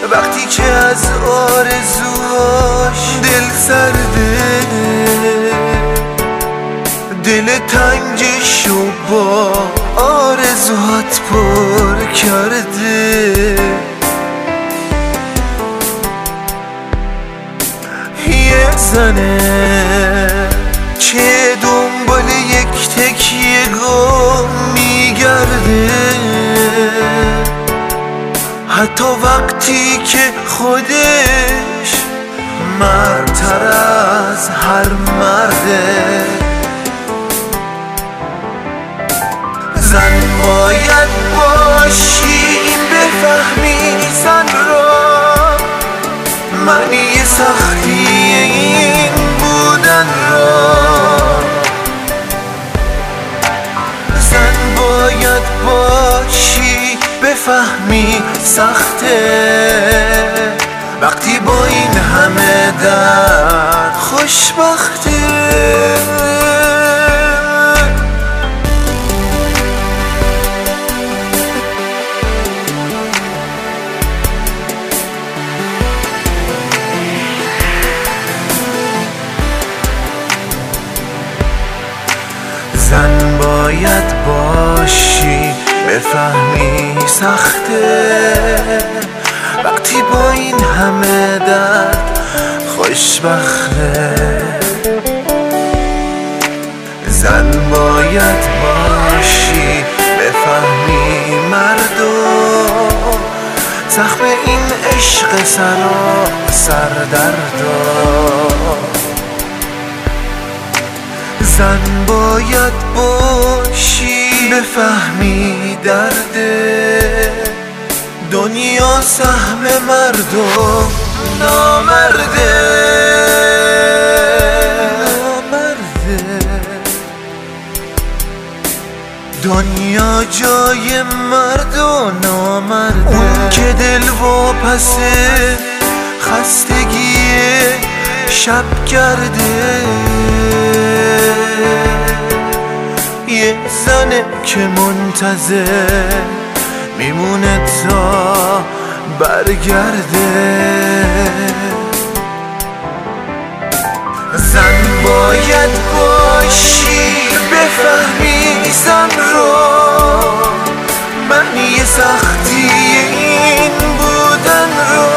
وقتی که از آرزوهاش دل سرده، دل تنگشو با آرزوهات پر کرده. یه زنه که دنبال یک تکیه گم میگرده، حتی وقتی که خودش مردتر از هر مرده. زن باید باشی بفهمی زن را، معنی سختی این بودن را. زن باید باشی بفهمی سخته، وقتی با این همه درد خوشبخته. زن باید باشی بفهمی سخته، وقتی با این همه درد خوشبخته. زن باید باشی بفهمی مردم زخم این عشق سردردا. زن باید باشی بفهمی درده، دنیا سهم مردم نامرده. دنیا جای مرد و نامرده. اون که دل واپسه خستگی شب کرده، یه زنه که منتظر میمونه تا برگرده. زن باید باشی بفهمی زن رو، معنی سختی این بودن رو.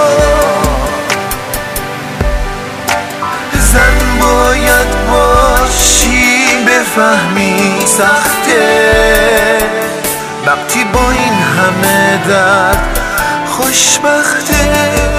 زن باید باشی بفهمی سخته، وقتی با این همه درد خوشبخته.